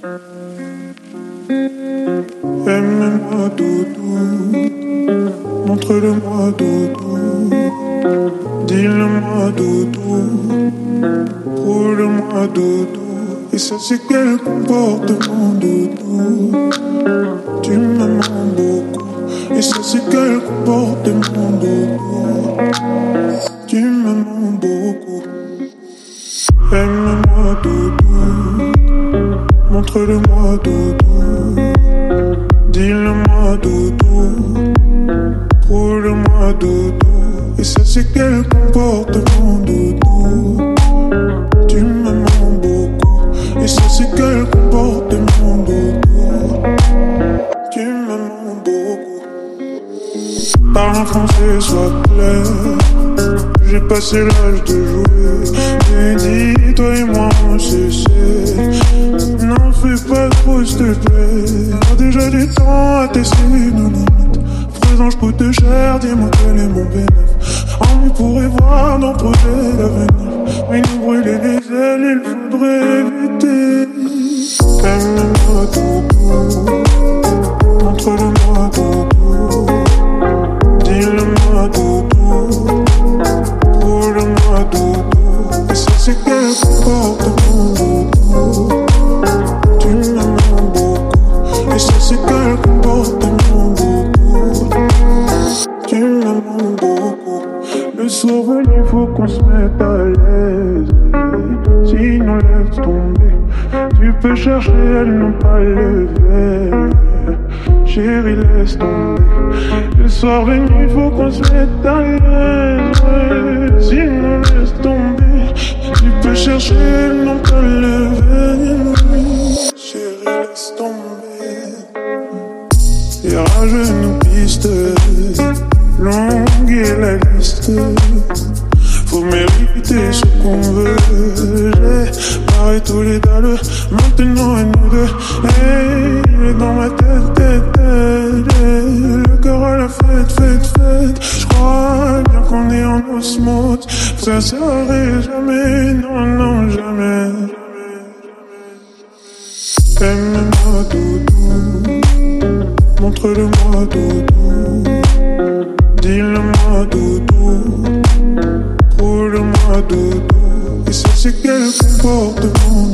Aime-moi doudou, montre-le-moi doudou, dis-le-moi doudou, prouve-le-moi doudou. Et ça c'est quel comportement doudou, tu me mens beaucoup. Et ça c'est quel comportement doudou, tu me mens beaucoup. Aime-moi doudou, montre-le-moi doudou, dis-le-moi doudou, prouve-le-moi doudou. Et ça c'est quel comportement doudou, tu me mens beaucoup. Et ça c'est quel comportement doudou, tu me mens beaucoup. Parle en français, sois clair, j'ai passé l'âge de jouer. J'ai dit, toi et moi on se sait, n'en fais pas trop s'il te plaît. T'as déjà du temps à tester nos limites. Présent je coûte cher, dis-moi quel est mon bénéfice. On pourrait voir nos projets d'avenir, mais nous brûler les ailes, il faudrait éviter. Aime-moi doudou, montre-le-moi doudou, dis-le-moi doudou, prouve-le-moi doudou. Et ça c'est quel comportement doudou, tu me mens beaucoup. Et ça c'est quel comportement doudou, tu me mens beaucoup. Le soir venu faut qu'on se mette à l'aise, sinon laisse tomber. Tu peux chercher, elles n'ont pas le verre. Chérie, laisse tomber. Le soir venu, faut qu'on se mette à l'aise, ouais. Sinon, laisse tomber. Tu peux chercher, elles n'ont pas le verre. Chérie, laisse tomber. Et rageux nous piste, longue est la liste. Faut mériter ce qu'on veut. J'ai barré tous les dalles, maintenant à nous deux. Hey, il est dans ma tête, le cœur à la fête. J'crois bien qu'on est en osmose. Ça s'arrête jamais, non, jamais. Aime-moi doudou, montre-le-moi doudou, dis-le-moi doudou, prouve-le-moi doudou. Et ça c'est quel comportement